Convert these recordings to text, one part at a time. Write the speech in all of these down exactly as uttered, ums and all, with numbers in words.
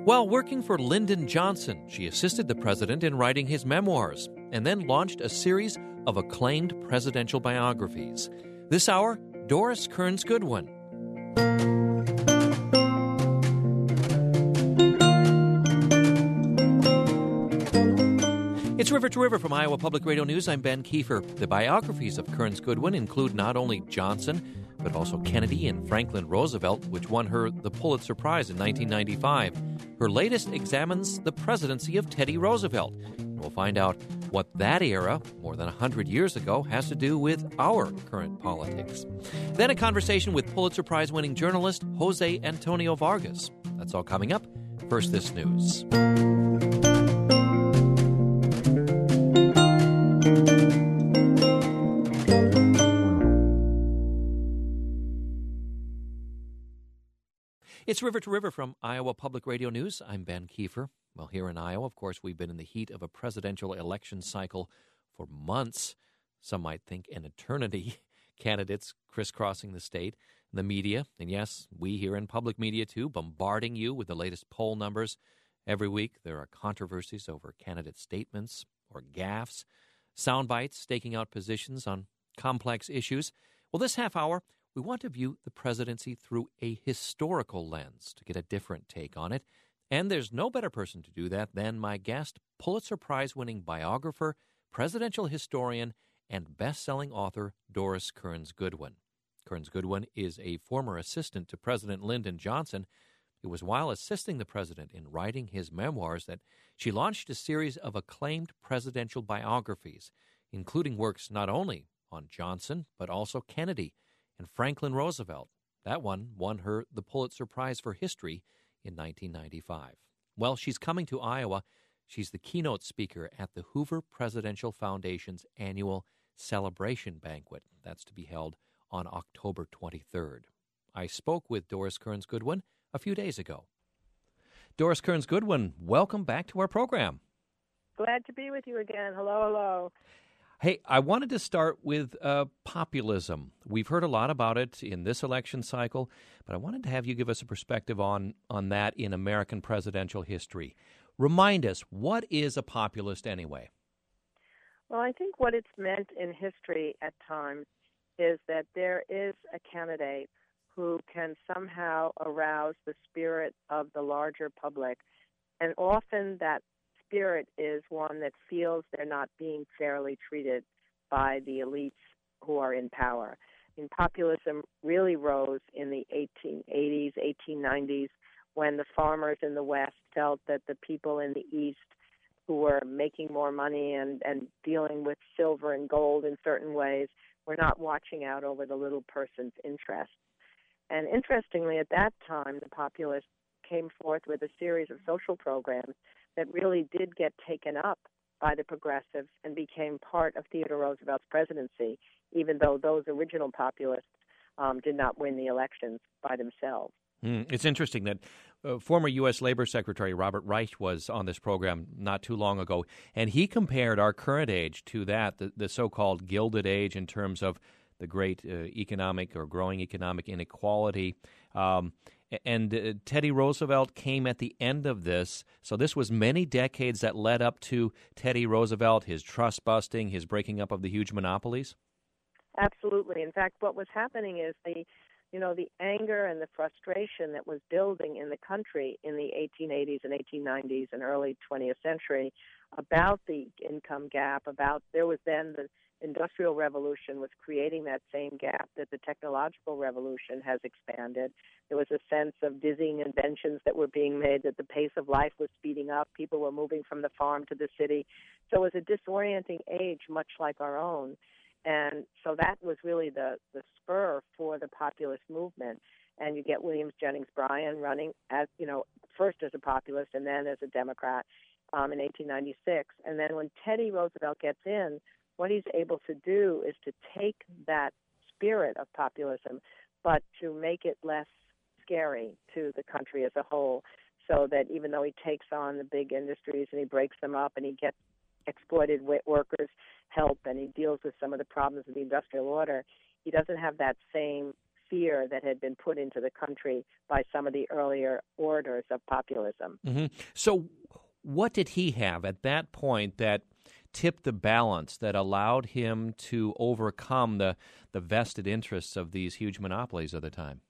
While working for Lyndon Johnson, she assisted the president in writing his memoirs and then launched a series of acclaimed presidential biographies. This hour, Doris Kearns Goodwin. It's River to River from Iowa Public Radio News. I'm Ben Kiefer. The biographies of Kearns Goodwin include not only Johnson, but also Kennedy and Franklin Roosevelt, which won her the Pulitzer Prize in nineteen ninety-five. Her latest examines the presidency of Teddy Roosevelt. We'll find out what that era, more than one hundred years ago, has to do with our current politics. Then a conversation with Pulitzer Prize-winning journalist Jose Antonio Vargas. That's all coming up. First, this news. It's River to River from Iowa Public Radio News. I'm Ben Kiefer. Well, here in Iowa, of course, we've been in the heat of a presidential election cycle for months. Some might think an eternity. Candidates crisscrossing the state, the media, and yes, we here in public media too, bombarding you with the latest poll numbers. Every week there are controversies over candidate statements or gaffes, sound bites staking out positions on complex issues. Well, this half hour, we want to view the presidency through a historical lens to get a different take on it. And there's no better person to do that than my guest, Pulitzer Prize-winning biographer, presidential historian, and best-selling author Doris Kearns Goodwin. Kearns Goodwin is a former assistant to President Lyndon Johnson. It was while assisting the president in writing his memoirs that she launched a series of acclaimed presidential biographies, including works not only on Johnson, but also Kennedy and Franklin Roosevelt. That one won her the Pulitzer Prize for History in nineteen ninety-five. Well, she's coming to Iowa. She's the keynote speaker at the Hoover Presidential Foundation's annual celebration banquet. That's to be held on October twenty-third. I spoke with Doris Kearns Goodwin a few days ago. Doris Kearns Goodwin, welcome back to our program. Glad to be with you again. Hello, hello. Hey, I wanted to start with uh, populism. We've heard a lot about it in this election cycle, but I wanted to have you give us a perspective on, on that in American presidential history. Remind us, what is a populist anyway? Well, I think what it's meant in history at times is that there is a candidate who can somehow arouse the spirit of the larger public, and often that spirit is one that feels they're not being fairly treated by the elites who are in power. I mean, populism really rose in the eighteen eighties, eighteen nineties, when the farmers in the West felt that the people in the East who were making more money and, and dealing with silver and gold in certain ways were not watching out over the little person's interests. And interestingly, at that time, the populists came forth with a series of social programs that really did get taken up by the progressives and became part of Theodore Roosevelt's presidency, even though those original populists um, did not win the elections by themselves. Mm, it's interesting that uh, former U S Labor Secretary Robert Reich was on this program not too long ago, and he compared our current age to that, the, the so-called Gilded Age, in terms of the great uh, economic or growing economic inequality. Um, and uh, Teddy Roosevelt came at the end of this. So this was many decades that led up to Teddy Roosevelt, his trust busting, his breaking up of the huge monopolies? Absolutely. In fact, what was happening is the, you know, the anger and the frustration that was building in the country in the eighteen eighties and eighteen nineties and early twentieth century about the income gap, about there was then the Industrial Revolution was creating that same gap that the technological revolution has expanded. There was a sense of dizzying inventions that were being made, that the pace of life was speeding up. People were moving from the farm to the city. So it was a disorienting age, much like our own. And so that was really the, the spur for the populist movement. And you get Williams Jennings Bryan running as, you know, first as a populist and then as a Democrat um, in eighteen ninety-six. And then when Teddy Roosevelt gets in, what he's able to do is to take that spirit of populism, but to make it less scary to the country as a whole, so that even though he takes on the big industries and he breaks them up and he gets exploited workers help and he deals with some of the problems of the industrial order, he doesn't have that same fear that had been put into the country by some of the earlier orators of populism. Mm-hmm. So what did he have at that point that tipped the balance, that allowed him to overcome the, the vested interests of these huge monopolies of the time?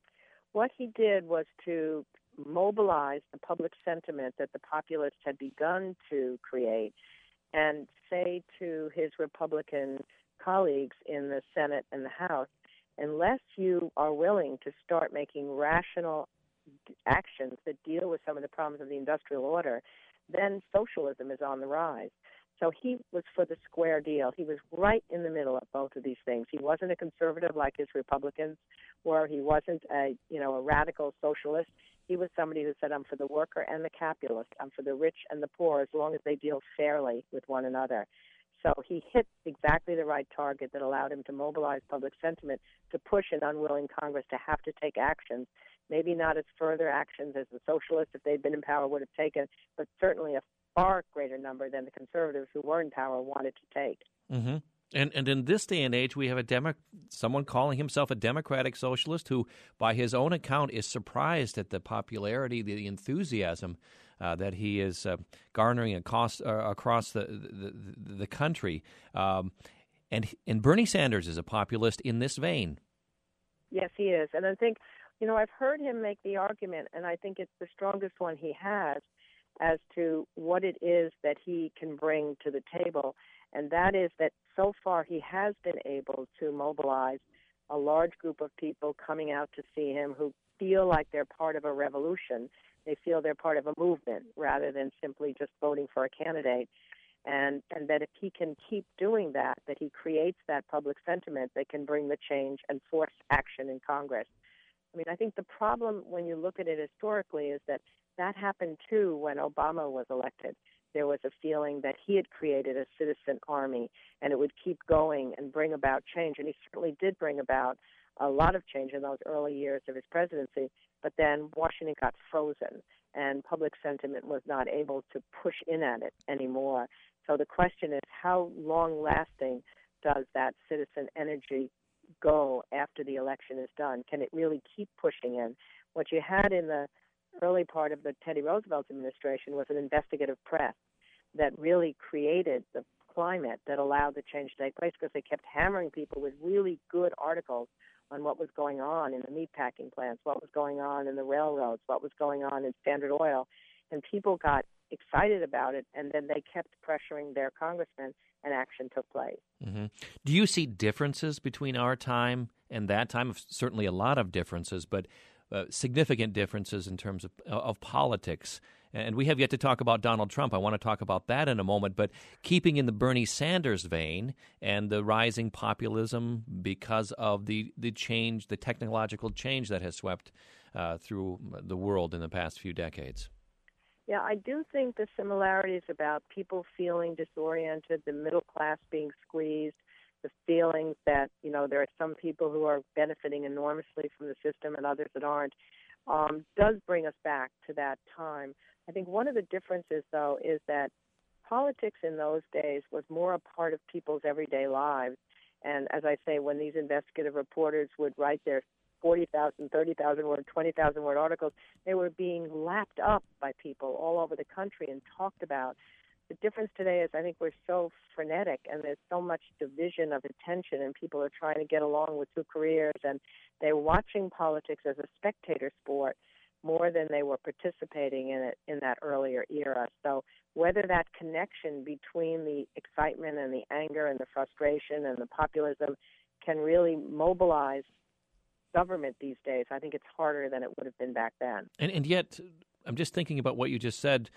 What he did was to mobilize the public sentiment that the populists had begun to create and say to his Republican colleagues in the Senate and the House, unless you are willing to start making rational actions that deal with some of the problems of the industrial order, then socialism is on the rise. So he was for the square deal. He was right in the middle of both of these things. He wasn't a conservative like his Republicans were. He wasn't a, you know, a radical socialist. He was somebody who said, I'm for the worker and the capitalist. I'm for the rich and the poor as long as they deal fairly with one another. So he hit exactly the right target that allowed him to mobilize public sentiment to push an unwilling Congress to have to take actions, maybe not as further actions as the socialists, if they'd been in power, would have taken, but certainly a far greater number than the conservatives who were in power wanted to take. Mm-hmm. And and in this day and age, we have a demo, someone calling himself a democratic socialist who, by his own account, is surprised at the popularity, the enthusiasm uh, that he is uh, garnering across, uh, across the, the, the country. Um, and, and Bernie Sanders is a populist in this vein. Yes, he is. And I think, you know, I've heard him make the argument, and I think it's the strongest one he has, as to what it is that he can bring to the table. And that is that so far he has been able to mobilize a large group of people coming out to see him who feel like they're part of a revolution. They feel they're part of a movement rather than simply just voting for a candidate. And, and that if he can keep doing that, that he creates that public sentiment that can bring the change and force action in Congress. I mean, I think the problem when you look at it historically is that that happened too when Obama was elected. There was a feeling that he had created a citizen army and it would keep going and bring about change. And he certainly did bring about a lot of change in those early years of his presidency. But then Washington got frozen and public sentiment was not able to push in at it anymore. So the question is, how long-lasting does that citizen energy go after the election is done? Can it really keep pushing in? What you had in the early part of the Teddy Roosevelt administration was an investigative press that really created the climate that allowed the change to take place, because they kept hammering people with really good articles on what was going on in the meatpacking plants, what was going on in the railroads, what was going on in Standard Oil, and people got excited about it, and then they kept pressuring their congressmen, and action took place. Mm-hmm. Do you see differences between our time and that time? Certainly a lot of differences, but Uh, significant differences in terms of, of politics. And we have yet to talk about Donald Trump. I want to talk about that in a moment. But keeping in the Bernie Sanders vein and the rising populism because of the, the change, the technological change that has swept uh, through the world in the past few decades. Yeah, I do think the similarities about people feeling disoriented, the middle class being squeezed, the feelings that, you know, there are some people who are benefiting enormously from the system and others that aren't, um, does bring us back to that time. I think one of the differences, though, is that politics in those days was more a part of people's everyday lives. And as I say, when these investigative reporters would write their forty thousand, thirty thousand word, twenty thousand word articles, they were being lapped up by people all over the country and talked about. The difference today is I think we're so frenetic and there's so much division of attention and people are trying to get along with two careers and they're watching politics as a spectator sport more than they were participating in it in that earlier era. So whether that connection between the excitement and the anger and the frustration and the populism can really mobilize government these days, I think it's harder than it would have been back then. And, and yet, I'm just thinking about what you just said.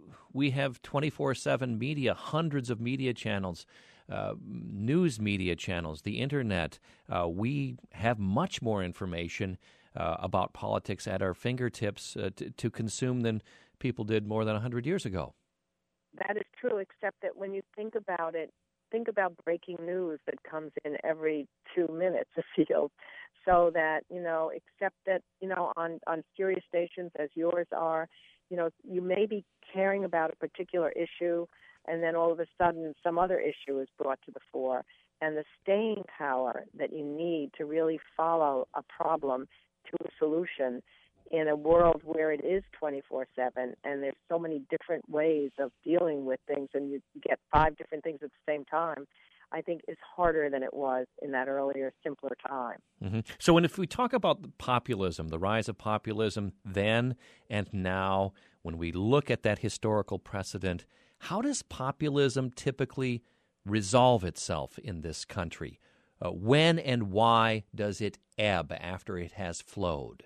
We have twenty-four seven media, hundreds of media channels, uh, news media channels, the Internet. Uh, we have much more information uh, about politics at our fingertips uh, to, to consume than people did more than one hundred years ago. That is true, except that when you think about it, think about breaking news that comes in every two minutes afield. So that, you know, except that, you know, on, on serious stations as yours are, you know, you may be caring about a particular issue and then all of a sudden some other issue is brought to the fore. and the staying power that you need to really follow a problem to a solution in a world where it is twenty-four seven and there's so many different ways of dealing with things and you get five different things at the same time, I think is harder than it was in that earlier, simpler time. Mm-hmm. So when if we talk about the populism, the rise of populism then and now, when we look at that historical precedent, how does populism typically resolve itself in this country? Uh, when and why does it ebb after it has flowed?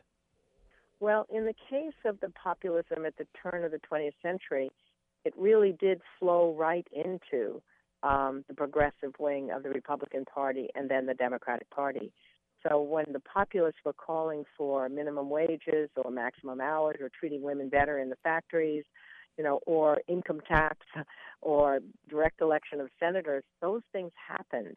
Well, in the case of the populism at the turn of the twentieth century, it really did flow right into um, the progressive wing of the Republican Party and then the Democratic Party. So when the populists were calling for minimum wages or maximum hours or treating women better in the factories, you know, or income tax or direct election of senators, those things happened.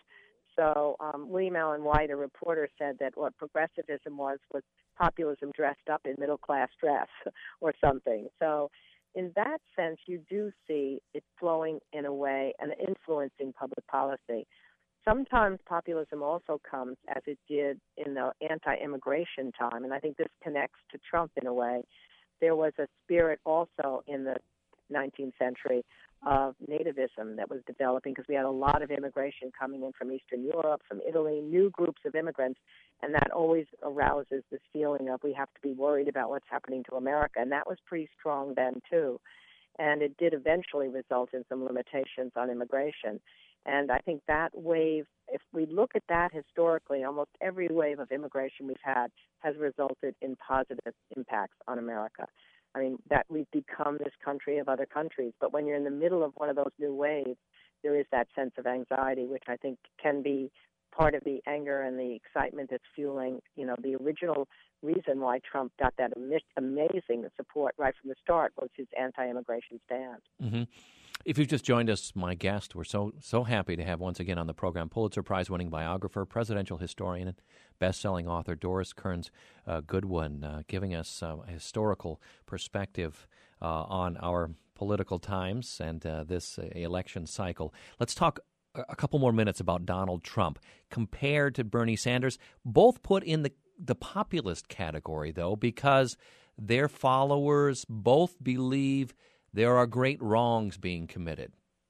So um, William Allen White, a reporter, said that what progressivism was was populism dressed up in middle-class dress or something. So in that sense, you do see it flowing in a way and influencing public policy. Sometimes populism also comes, as it did in the anti-immigration time, and I think this connects to Trump in a way. There was a spirit also in the nineteenth century of nativism that was developing because we had a lot of immigration coming in from Eastern Europe, from Italy, new groups of immigrants, and that always arouses this feeling of we have to be worried about what's happening to America, and that was pretty strong then too. And it did eventually result in some limitations on immigration. And I think that wave, if we look at that historically, almost every wave of immigration we've had has resulted in positive impacts on America. I mean, that we've become this country of other countries. But when you're in the middle of one of those new waves, there is that sense of anxiety, which I think can be part of the anger and the excitement that's fueling, you know, the original reason why Trump got that amazing support right from the start was his anti-immigration stand. Mm-hmm. If you've just joined us, my guest, we're so so happy to have once again on the program Pulitzer Prize-winning biographer, presidential historian, and best-selling author Doris Kearns uh, Goodwin, uh, giving us uh, a historical perspective uh, on our political times and uh, this uh, election cycle. Let's talk a couple more minutes about Donald Trump. Compared to Bernie Sanders, both put in the, the populist category, though, because their followers both believe there are great wrongs being committed.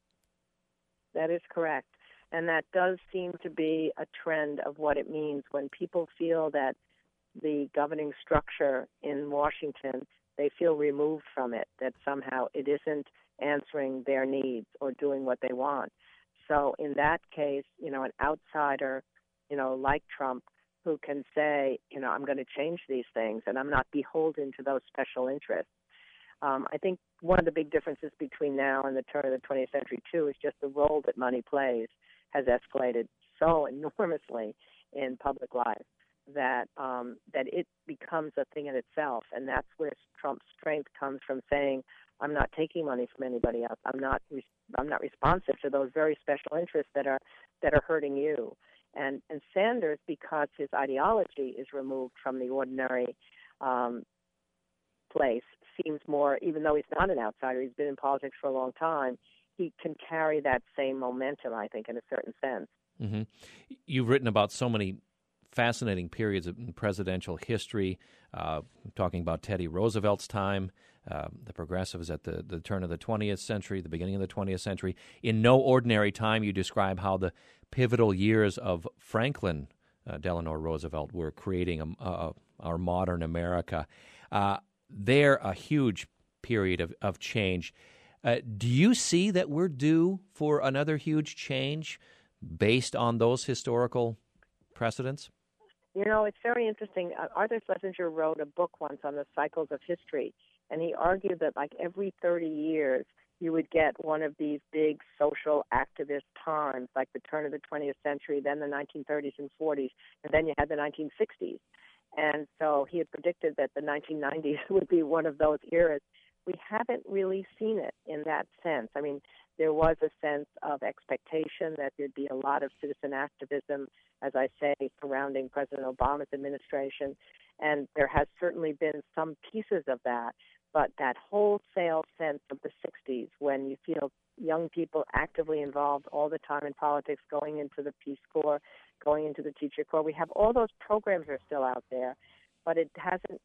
That is correct. And that does seem to be a trend of what it means when people feel that the governing structure in Washington, they feel removed from it, that somehow it isn't answering their needs or doing what they want. So in that case, you know, an outsider, you know, like Trump, who can say, you know, I'm going to change these things and I'm not beholden to those special interests. Um, I think one of the big differences between now and the turn of the twentieth century, too, is just the role that money plays has escalated so enormously in public life that um, that it becomes a thing in itself. And that's where Trump's strength comes from, saying, I'm not taking money from anybody else. I'm not re- I'm not responsive to those very special interests that are that are hurting you. And, and Sanders, because his ideology is removed from the ordinary um, place, seems more, even though he's not an outsider, he's been in politics for a long time, he can carry that same momentum, I think, in a certain sense. Mm-hmm. You've written about so many fascinating periods in presidential history, uh, talking about Teddy Roosevelt's time, uh, the progressives at the, the turn of the twentieth century, the beginning of the twentieth century. In no ordinary time, you describe how the pivotal years of Franklin uh, Delano Roosevelt were creating a, a, our modern America. Uh, they're a huge period of, of change. Uh, do you see that we're due for another huge change based on those historical precedents? You know, it's very interesting. Uh, Arthur Schlesinger wrote a book once on the cycles of history, and he argued that like every thirty years, you would get one of these big social activist times, like the turn of the twentieth century, then the nineteen thirties and forties, and then you had the nineteen sixties. And so he had predicted that the nineteen nineties would be one of those eras. We haven't really seen it in that sense. I mean, there was a sense of expectation that there'd be a lot of citizen activism, as I say, surrounding President Obama's administration. And there has certainly been some pieces of that. But that wholesale sense of the sixties, when you feel young people actively involved all the time in politics, going into the Peace Corps, going into the Teacher Corps. We have all those programs are still out there, but it hasn't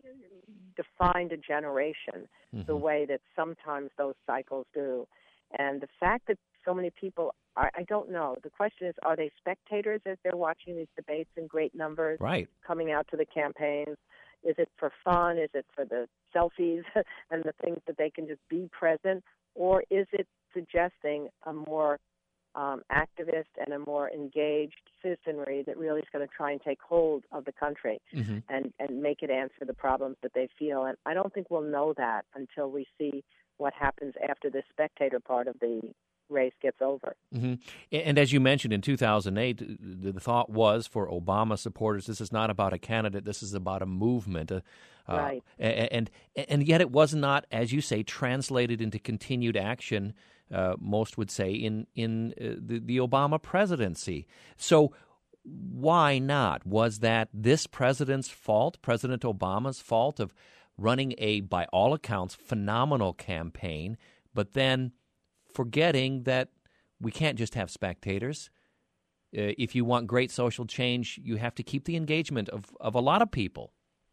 defined a generation mm-hmm. the way that sometimes those cycles do. And the fact that so many people are, I don't know. The question is, are they spectators as they're watching these debates in great numbers, right. coming out to the campaigns? Is it for fun? Is it for the selfies and the things that they can just be present? Or is it suggesting a more um, activist and a more engaged citizenry that really is going to try and take hold of the country mm-hmm. and, and make it answer the problems that they feel? And I don't think we'll know that until we see what happens after the spectator part of the race gets over. Mm-hmm. And as you mentioned, in two thousand eight, the thought was for Obama supporters, this is not about a candidate, this is about a movement. Uh, right. Uh, and, and yet it was not, as you say, translated into continued action, uh, most would say, in, in uh, the, the Obama presidency. So why not? Was that this president's fault, President Obama's fault, of running a, by all accounts, phenomenal campaign, but then forgetting that we can't just have spectators? Uh, if you want great social change, you have to keep the engagement of, of a lot of people.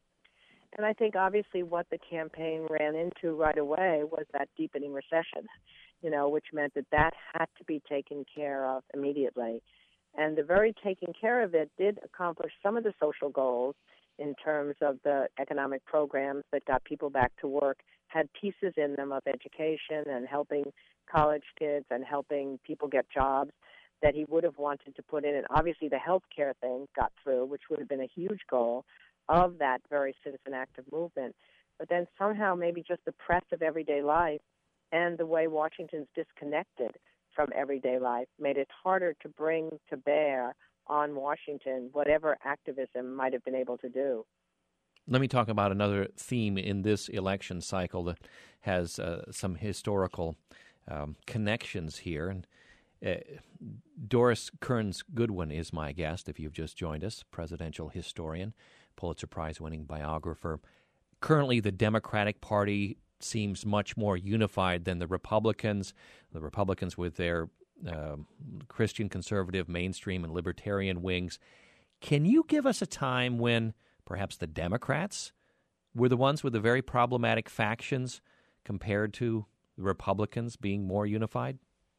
And I think obviously what the campaign ran into right away was that deepening recession, you know, which meant that that had to be taken care of immediately. And the very taking care of it did accomplish some of the social goals in terms of the economic programs that got people back to work, had pieces in them of education and helping college kids and helping people get jobs that he would have wanted to put in. And obviously the health care thing got through, which would have been a huge goal of that very citizen active movement. But then somehow maybe just the press of everyday life and the way Washington's disconnected from everyday life made it harder to bring to bear on Washington whatever activism might have been able to do. Let me talk about another theme in this election cycle that has uh, some historical um, connections here. And uh, Doris Kearns Goodwin is my guest, if you've just joined us, presidential historian, Pulitzer Prize-winning biographer. Currently, the Democratic Party seems much more unified than the Republicans. The Republicans with their uh, Christian conservative, mainstream, and libertarian wings. Can you give us a time when perhaps the Democrats were the ones with the very problematic factions compared to the Republicans being more unified?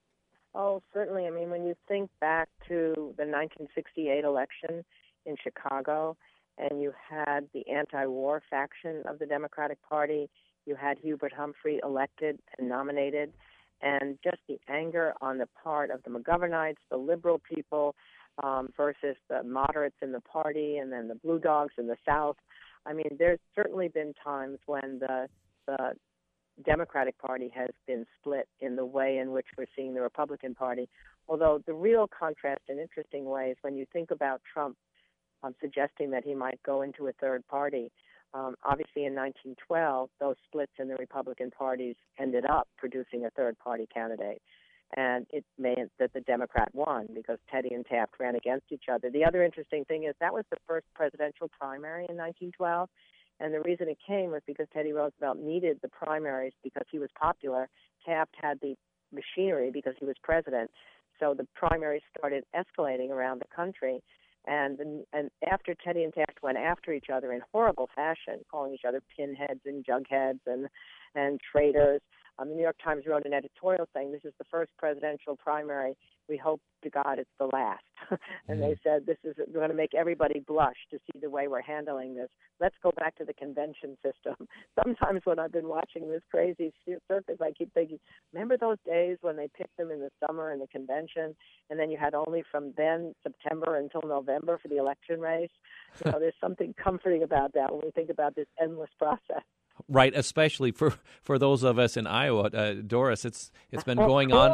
Oh, certainly. I mean, when you think back to the nineteen sixty-eight election in Chicago, and you had the anti-war faction of the Democratic Party, you had Hubert Humphrey elected and nominated, and just the anger on the part of the McGovernites, the liberal people, um, versus the moderates in the party, and then the Blue Dogs in the South. I mean, there's certainly been times when the, the Democratic Party has been split in the way in which we're seeing the Republican Party. Although the real contrast in interesting ways, when you think about Trump um, suggesting that he might go into a third party, Um, obviously, in nineteen twelve, those splits in the Republican parties ended up producing a third-party candidate, and it meant that the Democrat won because Teddy and Taft ran against each other. The other interesting thing is that was the first presidential primary in nineteen twelve, and the reason it came was because Teddy Roosevelt needed the primaries because he was popular. Taft had the machinery because he was president, so the primaries started escalating around the country. And and after Teddy and Taft went after each other in horrible fashion, calling each other pinheads and jugheads and and traitors, um, the New York Times wrote an editorial saying this is the first presidential primary. We hope to God it's the last. And mm-hmm. they said this is we're going to make everybody blush to see the way we're handling this. Let's go back to the convention system. Sometimes when I've been watching this crazy circus, I keep thinking, remember those days when they picked them in the summer in the convention, and then you had only from then September until November for the election race? You know, there's something comforting about that when we think about this endless process. Right, especially for, for those of us in Iowa, uh, Doris. It's it's been going on.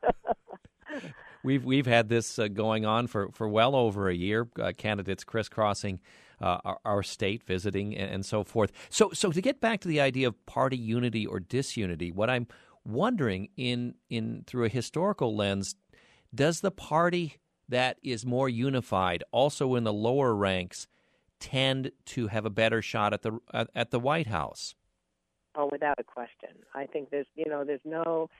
We've we've had this uh, going on for, for well over a year. Uh, candidates crisscrossing uh, our, our state, visiting, and, and so forth. So so to get back to the idea of party unity or disunity, what I'm wondering in in through a historical lens, does the party that is more unified, also in the lower ranks, tend to have a better shot at the at the White House? Oh, without a question. I think there's you know there's no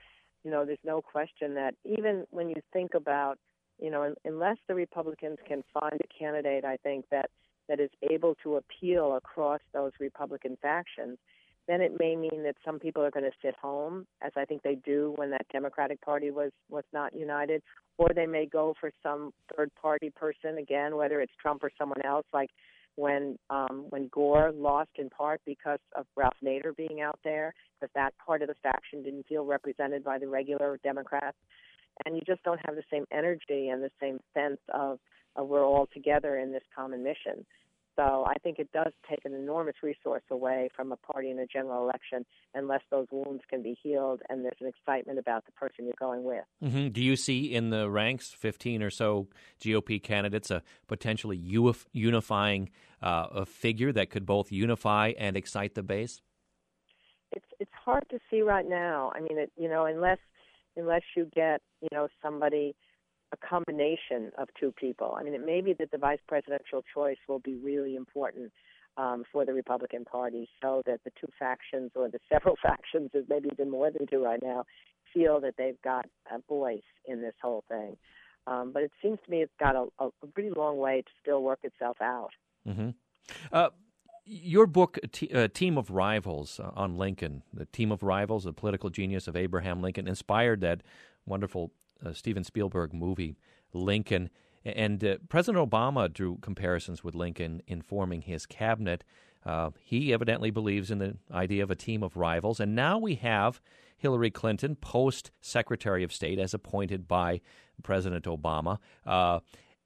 you know, there's no question that even when you think about, you know, unless the Republicans can find a candidate, I think, that, that is able to appeal across those Republican factions, then it may mean that some people are going to sit home, as I think they do when that Democratic Party was, was not united, or they may go for some third-party person, again, whether it's Trump or someone else, like when um, when Gore lost in part because of Ralph Nader being out there, because that part of the faction didn't feel represented by the regular Democrats. And you just don't have the same energy and the same sense of, of we're all together in this common mission. So I think it does take an enormous resource away from a party in a general election unless those wounds can be healed and there's an excitement about the person you're going with. Mm-hmm. Do you see in the ranks, fifteen or so G O P candidates, a potentially uf- unifying uh, a figure that could both unify and excite the base? It's it's hard to see right now. I mean, it, you know, unless unless you get, you know, somebody, a combination of two people. I mean, it may be that the vice presidential choice will be really important um, for the Republican Party, so that the two factions, or the several factions, there's maybe even more than two right now, feel that they've got a voice in this whole thing. Um, but it seems to me it's got a, a pretty long way to still work itself out. Mm-hmm. Uh, your book, T- uh, Team of Rivals, uh, on Lincoln, the Team of Rivals, the political genius of Abraham Lincoln, inspired that wonderful uh, Steven Spielberg movie, Lincoln. And uh, President Obama drew comparisons with Lincoln in forming his cabinet. Uh, he evidently believes in the idea of a team of rivals. And now we have Hillary Clinton, post-Secretary of State, as appointed by President Obama. Uh,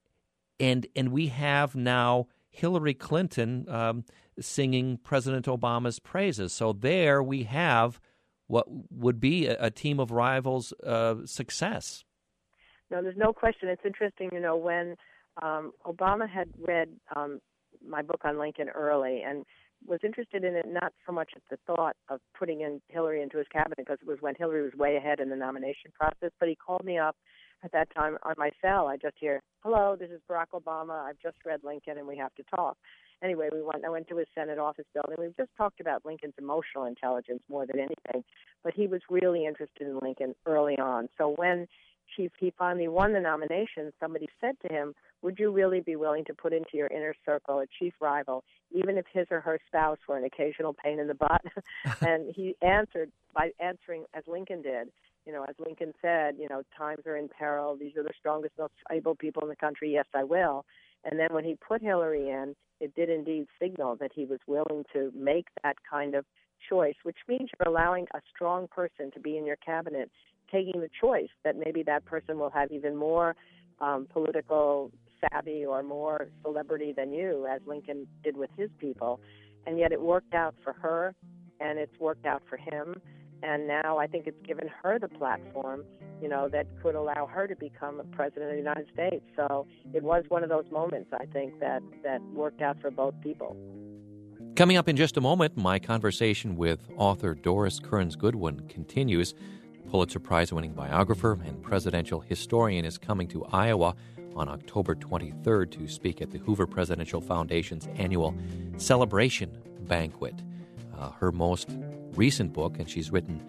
and and we have now Hillary Clinton um, singing President Obama's praises. So there we have what would be a, a team of rivals uh, success. No, there's no question. It's interesting, you know, when um, Obama had read um, my book on Lincoln early and was interested in it not so much at the thought of putting in Hillary into his cabinet, because it was when Hillary was way ahead in the nomination process, but he called me up at that time on my cell. I just hear, hello, this is Barack Obama. I've just read Lincoln and we have to talk. Anyway, we went. I went to his Senate office building. We just talked about Lincoln's emotional intelligence more than anything, but he was really interested in Lincoln early on. So when she, he finally won the nomination, somebody said to him, would you really be willing to put into your inner circle a chief rival, even if his or her spouse were an occasional pain in the butt? And he answered by answering as Lincoln did. You know, as Lincoln said, you know, times are in peril. These are the strongest, most able people in the country. Yes, I will. And then when he put Hillary in, it did indeed signal that he was willing to make that kind of choice, which means you're allowing a strong person to be in your cabinet, taking the choice that maybe that person will have even more um, political savvy or more celebrity than you, as Lincoln did with his people. And yet it worked out for her, and it's worked out for him. And now I think it's given her the platform, you know, that could allow her to become a president of the United States. So it was one of those moments, I think, that, that worked out for both people. Coming up in just a moment, my conversation with author Doris Kearns Goodwin continues. Pulitzer Prize-winning biographer and presidential historian is coming to Iowa on October twenty-third to speak at the Hoover Presidential Foundation's annual Celebration Banquet. Uh, her most recent book, and she's written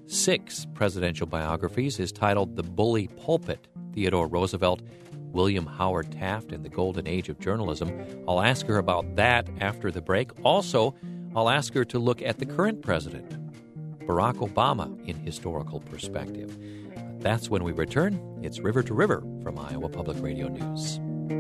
six presidential biographies, is titled The Bully Pulpit, Theodore Roosevelt, William Howard Taft, and the Golden Age of Journalism. I'll ask her about that after the break. Also, I'll ask her to look at the current president, Barack Obama, in historical perspective. That's when we return. It's River to River from Iowa Public Radio News.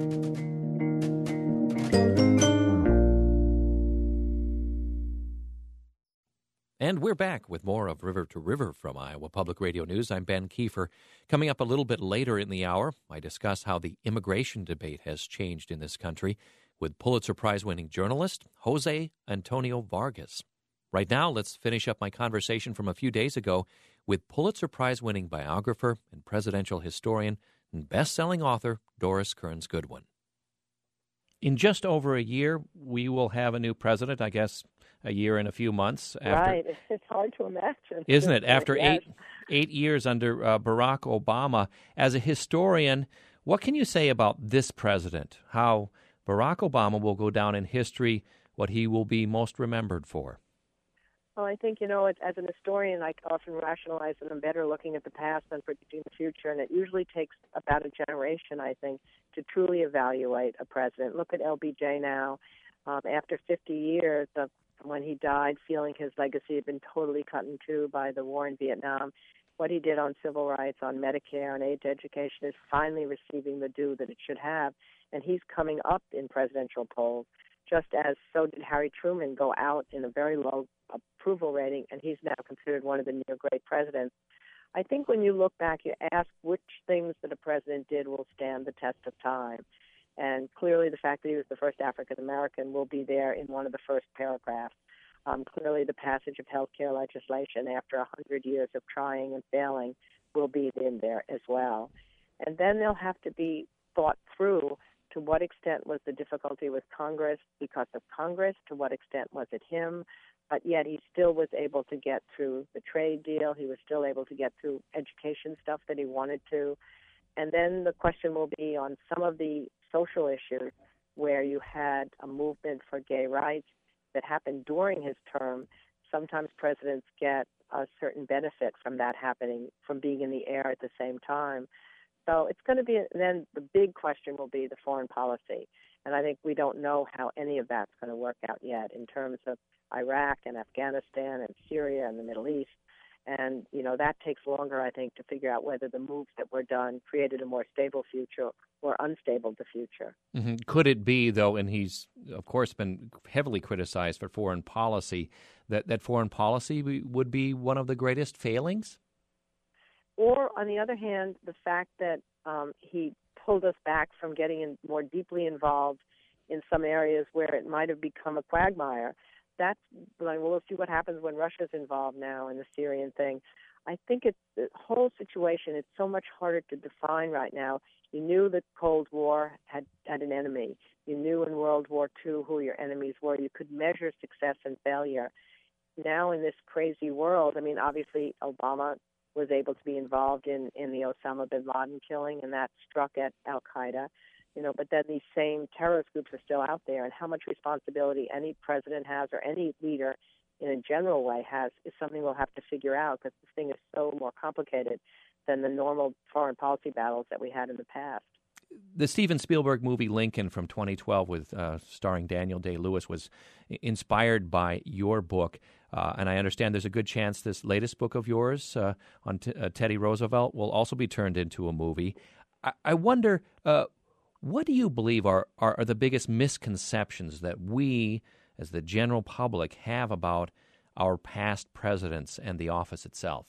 And we're back with more of River to River from Iowa Public Radio News. I'm Ben Kiefer. Coming up a little bit later in the hour, I discuss how the immigration debate has changed in this country with Pulitzer Prize-winning journalist Jose Antonio Vargas. Right now, let's finish up my conversation from a few days ago with Pulitzer Prize-winning biographer and presidential historian and best-selling author Doris Kearns Goodwin. In just over a year, we will have a new president, I guess a year and a few months. After, right. It's hard to imagine. Isn't it? After yes. eight eight years under uh, Barack Obama. As a historian, what can you say about this president? How Barack Obama will go down in history, what he will be most remembered for? Well, I think, you know, as an historian, I often rationalize that I'm better looking at the past than predicting the future, and it usually takes about a generation, I think, to truly evaluate a president. Look at L B J now. Um, after fifty years of when he died, feeling his legacy had been totally cut in two by the war in Vietnam, what he did on civil rights, on Medicare, and aid to education is finally receiving the due that it should have, and he's coming up in presidential polls, just as so did Harry Truman go out in a very low approval rating, and he's now considered one of the near great presidents. I think when you look back, you ask which things that a president did will stand the test of time. And clearly the fact that he was the first African American will be there in one of the first paragraphs. Um, clearly the passage of health care legislation after one hundred years of trying and failing will be in there as well. And then they'll have to be thought through to what extent was the difficulty with Congress because of Congress, to what extent was it him, but yet he still was able to get through the trade deal. He was still able to get through education stuff that he wanted to. And then the question will be on some of the social issues where you had a movement for gay rights that happened during his term. Sometimes presidents get a certain benefit from that happening, from being in the air at the same time. So it's going to be, then the big question will be the foreign policy. And I think we don't know how any of that's going to work out yet in terms of Iraq and Afghanistan and Syria and the Middle East. And, you know, that takes longer, I think, to figure out whether the moves that were done created a more stable future or unstable the future. Mm-hmm. Could it be, though, and he's, of course, been heavily criticized for foreign policy, that, that foreign policy would be one of the greatest failings? Or, on the other hand, the fact that um, he pulled us back from getting in more deeply involved in some areas where it might have become a quagmire. That's, well, we'll see what happens when Russia's involved now in the Syrian thing. I think it's the whole situation, it's so much harder to define right now. You knew the Cold War had, had an enemy. You knew in World War Two who your enemies were. You could measure success and failure. Now in this crazy world, I mean, obviously Obama was able to be involved in, in the Osama bin Laden killing, and that struck at al-Qaeda. You know, but then these same terrorist groups are still out there, and how much responsibility any president has or any leader in a general way has is something we'll have to figure out because this thing is so more complicated than the normal foreign policy battles that we had in the past. The Steven Spielberg movie Lincoln from twenty twelve with uh, starring Daniel Day-Lewis was inspired by your book, uh, and I understand there's a good chance this latest book of yours uh, on t- uh, Teddy Roosevelt will also be turned into a movie. I, I wonder... Uh, What do you believe are, are, are the biggest misconceptions that we, as the general public, have about our past presidents and the office itself?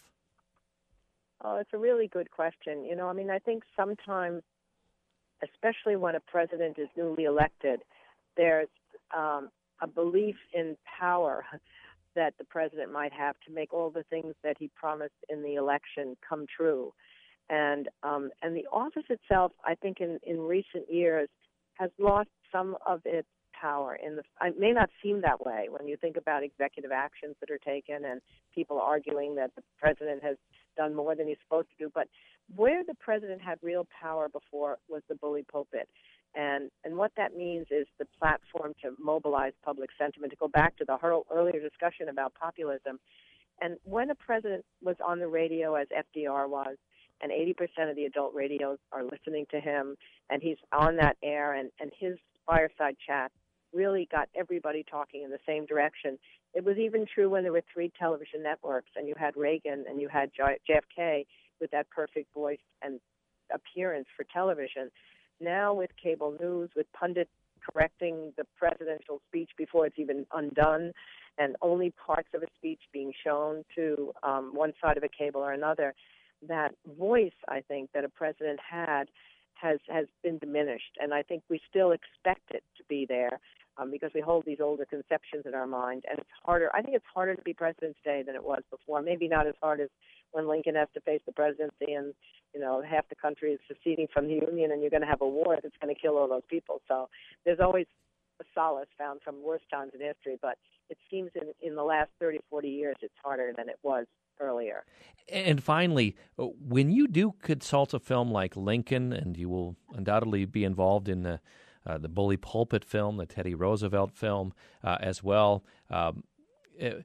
Oh, it's a really good question. You know, I mean, I think sometimes, especially when a president is newly elected, there's um, a belief in power that the president might have to make all the things that he promised in the election come true. And um, and the office itself, I think, in, in recent years, has lost some of its power. In the, it may not seem that way when you think about executive actions that are taken and people arguing that the president has done more than he's supposed to do. But where the president had real power before was the bully pulpit. And and what that means is the platform to mobilize public sentiment, to go back to the earlier discussion about populism. And when a president was on the radio, as F D R was, and eighty percent of the adult radios are listening to him, and he's on that air, and, and his fireside chat really got everybody talking in the same direction. It was even true when there were three television networks, and you had Reagan and you had J F K with that perfect voice and appearance for television. Now with cable news, with pundits correcting the presidential speech before it's even undone, and only parts of a speech being shown to um, one side of a cable or another, that voice, I think, that a president had has has been diminished. And I think we still expect it to be there um, because we hold these older conceptions in our mind. And it's harder. I think it's harder to be president today than it was before. Maybe not as hard as when Lincoln has to face the presidency and, you know, half the country is seceding from the Union and you're going to have a war that's going to kill all those people. So there's always a solace found from worse times in history. But it seems in, in the last thirty, forty years it's harder than it was earlier. And finally, when you do consult a film like Lincoln, and you will undoubtedly be involved in the uh, the Bully Pulpit film, the Teddy Roosevelt film uh, as well, um,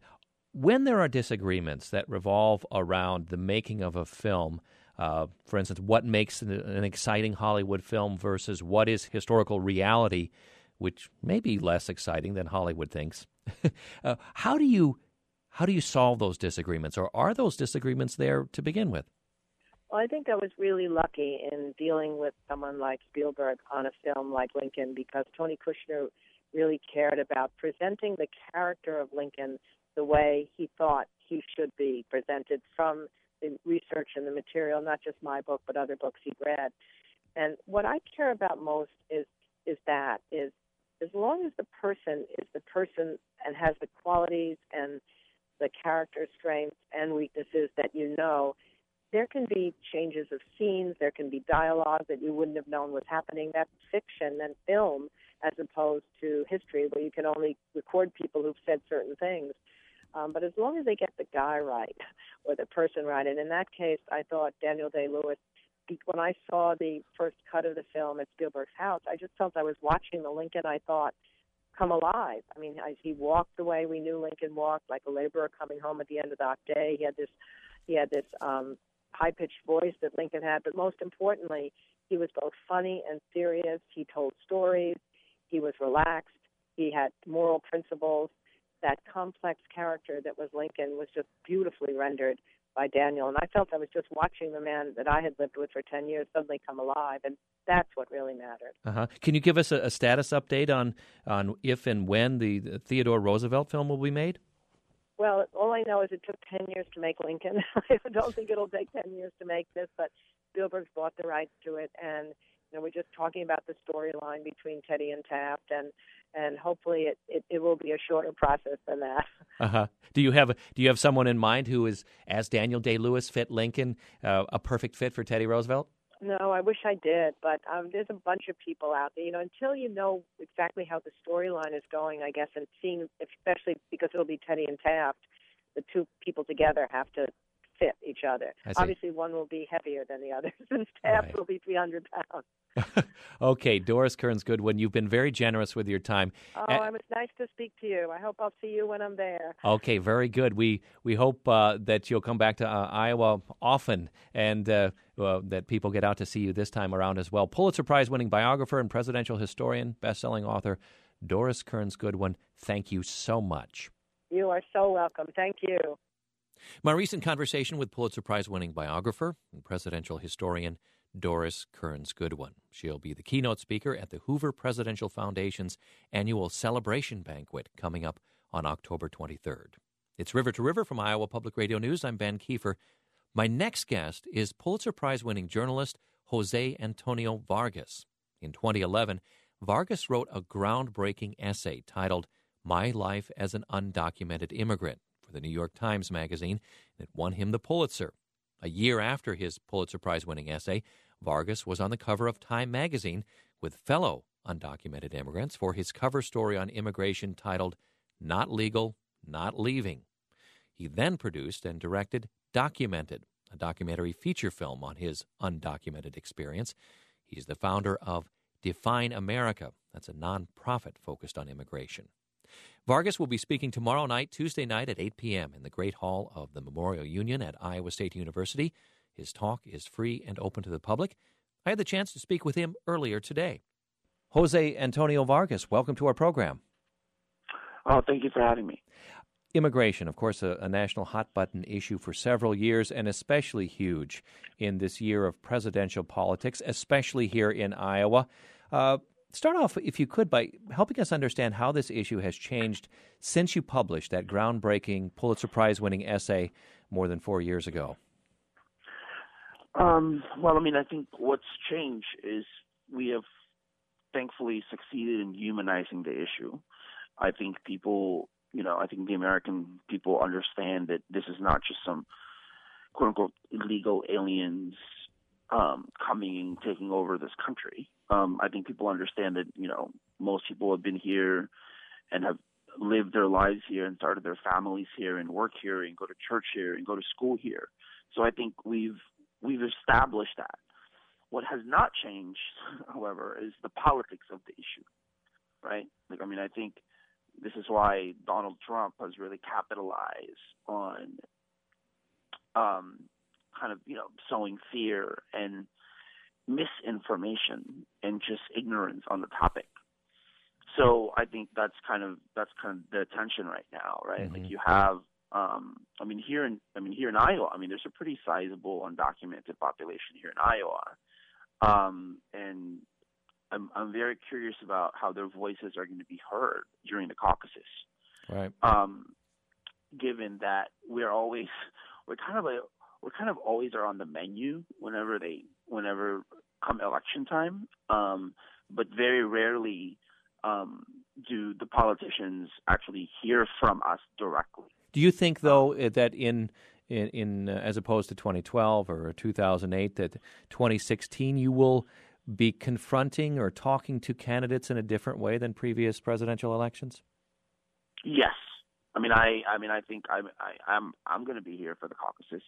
when there are disagreements that revolve around the making of a film, uh, for instance, what makes an, an exciting Hollywood film versus what is historical reality, which may be less exciting than Hollywood thinks, uh, how do you how do you solve those disagreements, or are those disagreements there to begin with? Well, I think I was really lucky in dealing with someone like Spielberg on a film like Lincoln, because Tony Kushner really cared about presenting the character of Lincoln the way he thought he should be presented from the research and the material, not just my book, but other books he'd read. And what I care about most is is that, is as long as the person is the person and has the qualities and the character strengths and weaknesses that you know, there can be changes of scenes, there can be dialogue that you wouldn't have known was happening. That's fiction and film, as opposed to history, where you can only record people who've said certain things. Um, but as long as they get the guy right, or the person right, and in that case, I thought Daniel Day-Lewis, when I saw the first cut of the film at Spielberg's house, I just felt I was watching the Lincoln I thought come alive. I mean, I, he walked the way we knew Lincoln walked, like a laborer coming home at the end of the day. He had this, he had this um, high-pitched voice that Lincoln had, but most importantly, he was both funny and serious. He told stories. He was relaxed. He had moral principles. That complex character that was Lincoln was just beautifully rendered by Daniel. And I felt I was just watching the man that I had lived with for ten years suddenly come alive, and that's what really mattered. Uh-huh. Can you give us a, a status update on, on if and when the, the Theodore Roosevelt film will be made? Well, all I know is it took ten years to make Lincoln. I don't think it'll take ten years to make this, but Spielberg's bought the rights to it, and you know, we're just talking about the storyline between Teddy and Taft, and and hopefully it, it, it will be a shorter process than that. Uh-huh. Do you have do you have someone in mind who is, as Daniel Day-Lewis fit Lincoln, uh, a perfect fit for Teddy Roosevelt? No, I wish I did, but um, there's a bunch of people out there. You know, until you know exactly how the storyline is going, I guess, and seeing, especially because it'll be Teddy and Taft, the two people together have to fit each other. Obviously, one will be heavier than the other, since Taft right. will be three hundred pounds. Okay, Doris Kearns Goodwin, you've been very generous with your time. Oh, uh, it was nice to speak to you. I hope I'll see you when I'm there. Okay, very good. We we hope uh, that you'll come back to uh, Iowa often, and uh, uh, that people get out to see you this time around as well. Pulitzer Prize-winning biographer and presidential historian, best-selling author Doris Kearns Goodwin, thank you so much. You are so welcome. Thank you. My recent conversation with Pulitzer Prize-winning biographer and presidential historian Doris Kearns Goodwin. She'll be the keynote speaker at the Hoover Presidential Foundation's annual celebration banquet coming up on October twenty-third. It's River to River from Iowa Public Radio News. I'm Ben Kiefer. My next guest is Pulitzer Prize-winning journalist Jose Antonio Vargas. In twenty eleven, Vargas wrote a groundbreaking essay titled My Life as an Undocumented Immigrant for the New York Times Magazine that won him the Pulitzer. A year after his Pulitzer Prize-winning essay, Vargas was on the cover of Time magazine with fellow undocumented immigrants for his cover story on immigration titled Not Legal, Not Leaving. He then produced and directed Documented, a documentary feature film on his undocumented experience. He's the founder of Define America. That's a nonprofit focused on immigration. Vargas will be speaking tomorrow night, Tuesday night at eight p.m. in the Great Hall of the Memorial Union at Iowa State University. His talk is free and open to the public. I had the chance to speak with him earlier today. Jose Antonio Vargas, welcome to our program. Oh, thank you for having me. Immigration, of course, a, a national hot-button issue for several years, and especially huge in this year of presidential politics, especially here in Iowa. Uh, Start off, if you could, by helping us understand how this issue has changed since you published that groundbreaking Pulitzer Prize-winning essay more than four years ago. Um, well, I mean, I think what's changed is we have thankfully succeeded in humanizing the issue. I think people, you know, I think the American people understand that this is not just some quote-unquote illegal aliens um, coming and taking over this country. Um, I think people understand that, you know, most people have been here and have lived their lives here and started their families here and work here and go to church here and go to school here. So I think we've we've established that. What has not changed, however, is the politics of the issue, right? Like, I mean, I think This is why Donald Trump has really capitalized on um, kind of, you know, sowing fear and misinformation and just ignorance on the topic. So I think that's kind of that's kind of the tension right now, right? Mm-hmm. Like you have, um, I mean, here in I mean here in Iowa, I mean, there's a pretty sizable undocumented population here in Iowa, um, and I'm I'm very curious about how their voices are going to be heard during the caucuses. Right. Um, given that we're always we're kind of a we're kind of always are on the menu whenever they whenever come election time, um, but very rarely um, do the politicians actually hear from us directly. Do you think, though, um, that in in, in uh, as opposed to twenty twelve or two thousand eight, that twenty sixteen you will be confronting or talking to candidates in a different way than previous presidential elections? Yes, I mean, I, I mean, I think I'm, I, I'm, I'm going to be here for the caucuses,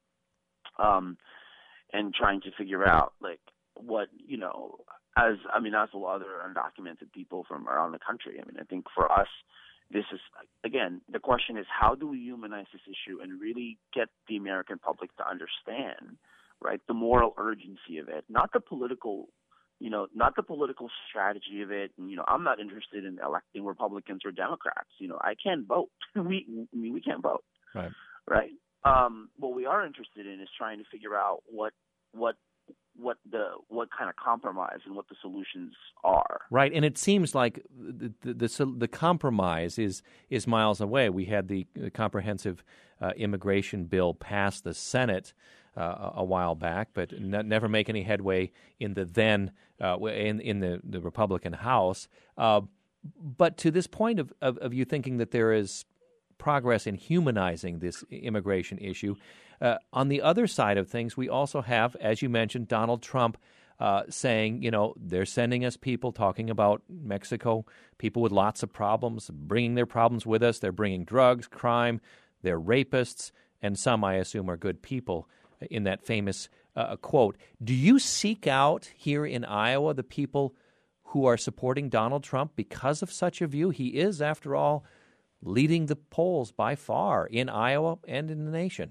um, and trying to figure out like what you know, as I mean, as a lot of other undocumented people from around the country. I mean, I think for us, this is again the question is how do we humanize this issue and really get the American public to understand, right, the moral urgency of it, not the political. You know, not the political strategy of it. And, you know, I'm not interested in electing Republicans or Democrats. You know, I can't vote. we I mean, we can't vote. Right. Right. Um, what we are interested in is trying to figure out what what what the what kind of compromise and what the solutions are. Right. And it seems like the the, the, the compromise is is miles away. We had the comprehensive uh, immigration bill pass the Senate Uh, a while back, but ne- never make any headway in the then uh, in in the, the Republican House. Uh, but to this point of, of of you thinking that there is progress in humanizing this immigration issue, uh, on the other side of things, we also have, as you mentioned, Donald Trump uh, saying, you know, they're sending us people talking about Mexico, people with lots of problems, bringing their problems with us. They're bringing drugs, crime, they're rapists, and some, I assume, are good people. In that famous uh, quote, do you seek out here in Iowa the people who are supporting Donald Trump because of such a view? He is, after all, leading the polls by far in Iowa and in the nation.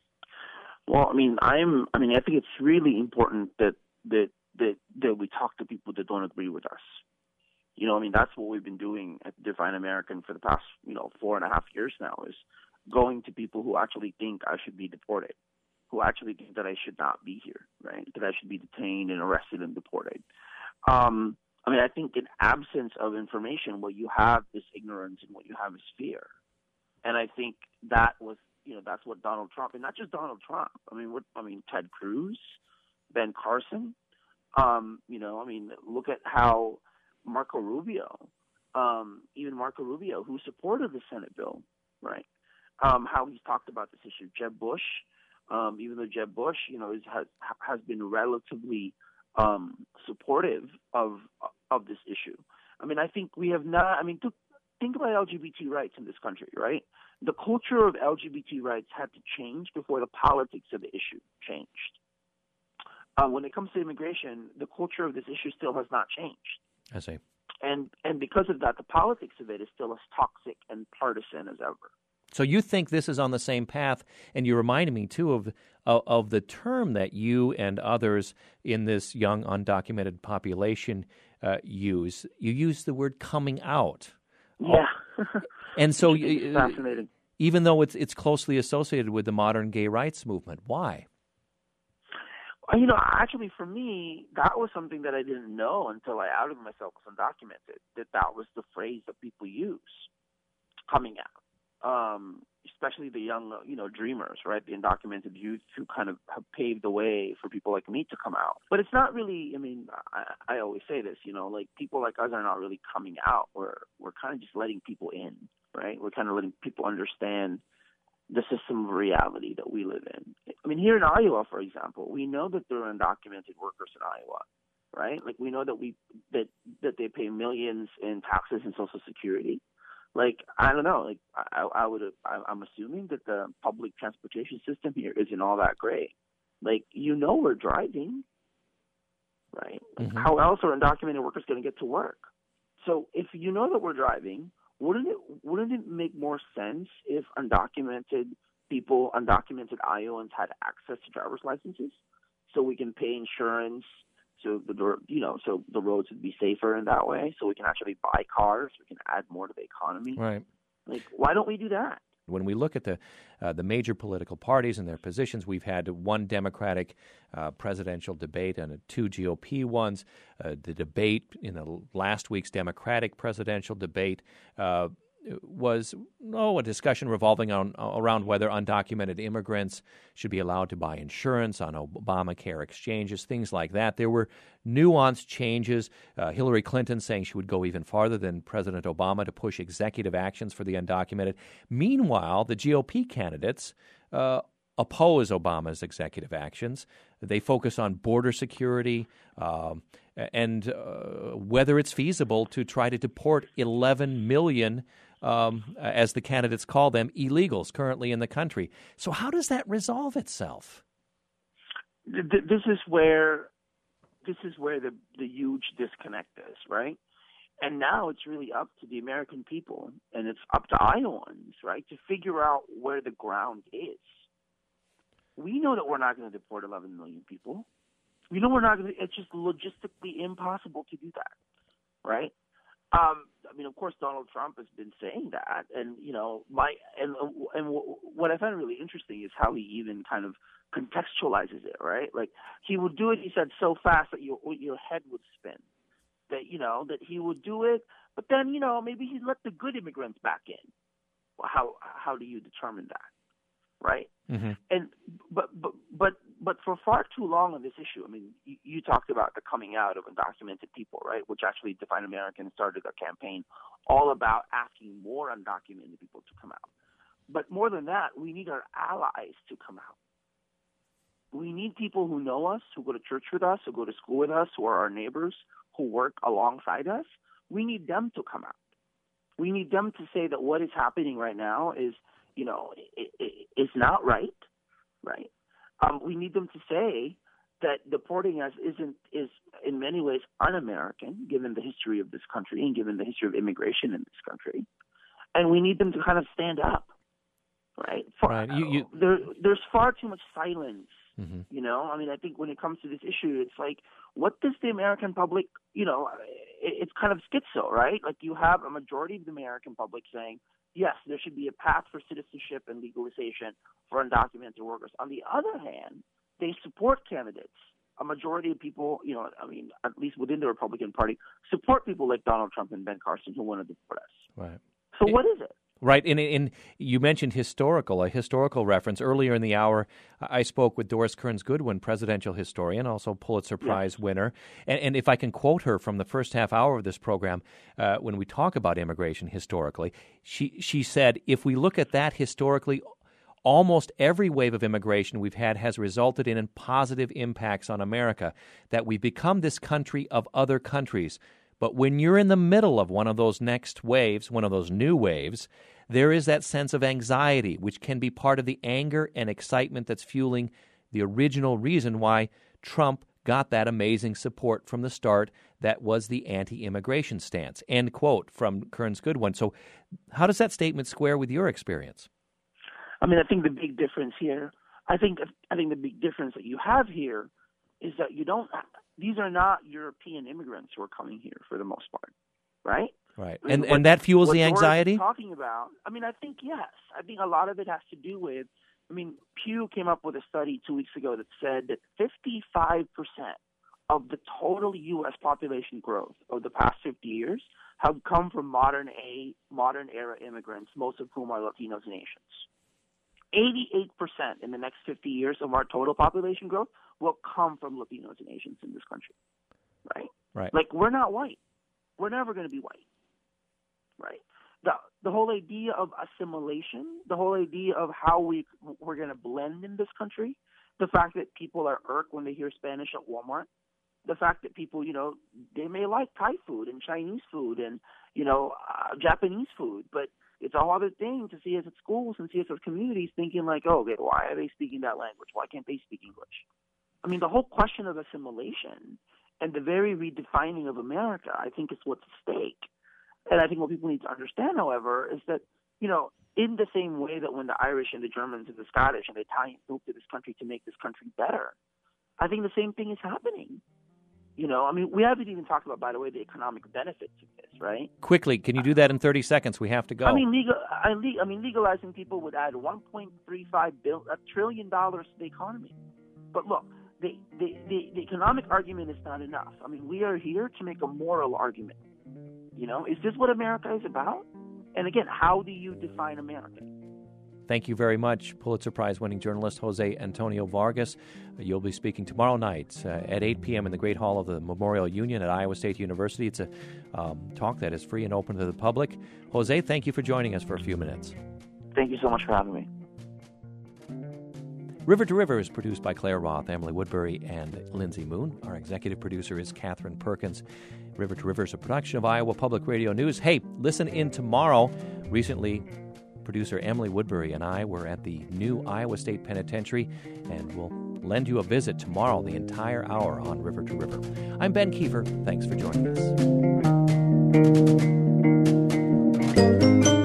Well, I mean, I'm. I mean, I think it's really important that that that that we talk to people that don't agree with us. You know, I mean, that's what we've been doing at Define American for the past, you know, four and a half years now, is going to people who actually think I should be deported, who actually think that I should not be here, right? That I should be detained and arrested and deported. Um, I mean, I think in absence of information, what you have is ignorance and what you have is fear. And I think that was, you know, that's what Donald Trump, and not just Donald Trump. I mean, what, I mean, Ted Cruz, Ben Carson. Um, you know, I mean, look at how Marco Rubio, um, even Marco Rubio, who supported the Senate bill, right? Um, how he's talked about this issue. Jeb Bush. Um, even though Jeb Bush, you know, is, has has been relatively um, supportive of of this issue. I mean, I think we have not. I mean, to, think about L G B T rights in this country, right? The culture of L G B T rights had to change before the politics of the issue changed. Uh, when it comes to immigration, the culture of this issue still has not changed. I see. And and because of that, the politics of it is still as toxic and partisan as ever. So you think this is on the same path, and you reminded me, too, of, of of the term that you and others in this young undocumented population uh, use. You use the word coming out. Yeah. And so it's fascinating. Even though it's it's closely associated with the modern gay rights movement, why? You know, actually, for me, that was something that I didn't know until I outed myself as undocumented, that that was the phrase that people use, coming out. Um, especially the young, you know, dreamers, right? The undocumented youth who kind of have paved the way for people like me to come out. But it's not really, I mean, I, I always say this, you know, like people like us are not really coming out. We're, we're kind of just letting people in, right? We're kind of letting people understand the system of reality that we live in. I mean, here in Iowa, for example, we know that there are undocumented workers in Iowa, right? Like we know that we, that, that they pay millions in taxes and Social Security. Like, I don't know, like, I, I would, I'm assuming that the public transportation system here isn't all that great. Like, you know, we're driving, right? Like, mm-hmm. How else are undocumented workers going to get to work? So if you know that we're driving, wouldn't it wouldn't it make more sense if undocumented people, undocumented Iowans had access to driver's licenses, so we can pay insurance, so the you know so the roads would be safer in that way, so we can actually buy cars, we can add more to the economy. Right. Like, why don't we do that? When we look at the uh, the major political parties and their positions, we've had one Democratic uh, presidential debate and two G O P ones. Uh, the debate in the last week's Democratic presidential debate uh, was oh a discussion revolving on around whether undocumented immigrants should be allowed to buy insurance on Obamacare exchanges, things like that. There were nuanced changes. Uh, Hillary Clinton saying she would go even farther than President Obama to push executive actions for the undocumented. Meanwhile, the G O P candidates uh, oppose Obama's executive actions. They focus on border security um, and uh, whether it's feasible to try to deport eleven million Um, as the candidates call them, illegals currently in the country. So how does that resolve itself? This is where this is where the, the huge disconnect is, right? And now it's really up to the American people, and it's up to Iowans, right, to figure out where the ground is. We know that we're not going to deport eleven million people. We know we're not going to. It's just logistically impossible to do that, right? Um, I mean, of course, Donald Trump has been saying that, and you know, my and and what I find really interesting is how he even kind of contextualizes it, right? Like he would do it, he said, so fast that your your head would spin. That you know that he would do it, but then you know maybe he'd let the good immigrants back in. Well, how how do you determine that, right? Mm-hmm. And but but but but for far too long on this issue, I mean, you, you talked about the coming out of undocumented people, right? Which actually Define Americans started a campaign all about asking more undocumented people to come out. But more than that, we need our allies to come out. We need people who know us, who go to church with us, who go to school with us, who are our neighbors, who work alongside us. We need them to come out. We need them to say that what is happening right now is, you know, it, it, it's not right, right? Um, we need them to say that deporting us isn't is in many ways un-American, given the history of this country and given the history of immigration in this country. And we need them to kind of stand up, right? For, right. You, you... There, there's far too much silence, mm-hmm. you know? I mean, I think when it comes to this issue, it's like, what does the American public, you know, it, it's kind of schizo, right? Like you have a majority of the American public saying, yes, there should be a path for citizenship and legalization for undocumented workers. On the other hand, they support candidates. A majority of people, you know, I mean, at least within the Republican Party, support people like Donald Trump and Ben Carson who want to deport us. Right. So it, what is it? Right. In, in, you mentioned historical, a historical reference. Earlier in the hour, I spoke with Doris Kearns Goodwin, presidential historian, also Pulitzer Prize yeah. winner. And, and if I can quote her from the first half hour of this program, uh, when we talk about immigration historically, she, she said, if we look at that historically, almost every wave of immigration we've had has resulted in positive impacts on America, that we've become this country of other countries. But when you're in the middle of one of those next waves, one of those new waves, there is that sense of anxiety, which can be part of the anger and excitement that's fueling the original reason why Trump got that amazing support from the start that was the anti-immigration stance. End quote from Kearns Goodwin. So how does that statement square with your experience? I mean, I think the big difference here, I think I think the big difference that you have here is that you don't, these are not European immigrants who are coming here for the most part, right? Right. I mean, and what, and that fuels what the anxiety? Doris is talking about, I mean, I think, yes. I think a lot of it has to do with, I mean, Pew came up with a study two weeks ago that said that fifty-five percent of the total U S population growth of the past fifty years have come from modern a modern era immigrants, most of whom are Latinos and Asians. eighty-eight percent in the next fifty years of our total population growth will come from Latinos and Asians in this country, right? Right. Like, we're not white. We're never going to be white, right? The the whole idea of assimilation, the whole idea of how we, we're going to blend in this country, the fact that people are irked when they hear Spanish at Walmart, the fact that people, you know, they may like Thai food and Chinese food and, you know, uh, Japanese food, but it's a whole other thing to see us at schools and see us as communities thinking like, oh, okay, why are they speaking that language? Why can't they speak English? I mean, the whole question of assimilation and the very redefining of America, I think, is what's at stake. And I think what people need to understand, however, is that, you know, in the same way that when the Irish and the Germans and the Scottish and the Italians moved to this country to make this country better, I think the same thing is happening. You know, I mean, we haven't even talked about, by the way, the economic benefits of this, right? Quickly, can you do that in thirty seconds? We have to go. I mean, legal, I, I mean, legalizing people would add one point three five billion, a trillion dollars to the economy. But look, the, the, the, the economic argument is not enough. I mean, we are here to make a moral argument. You know, is this what America is about? And again, how do you define America? Thank you very much, Pulitzer Prize-winning journalist Jose Antonio Vargas. You'll be speaking tomorrow night uh, at eight p.m. in the Great Hall of the Memorial Union at Iowa State University. It's a um, talk that is free and open to the public. Jose, thank you for joining us for a few minutes. Thank you so much for having me. River to River is produced by Claire Roth, Emily Woodbury, and Lindsay Moon. Our executive producer is Catherine Perkins. River to River is a production of Iowa Public Radio News. Hey, listen in tomorrow. Recently, producer Emily Woodbury and I were at the new Iowa State Penitentiary, and we'll lend you a visit tomorrow, the entire hour on River to River. I'm Ben Kiefer. Thanks for joining us.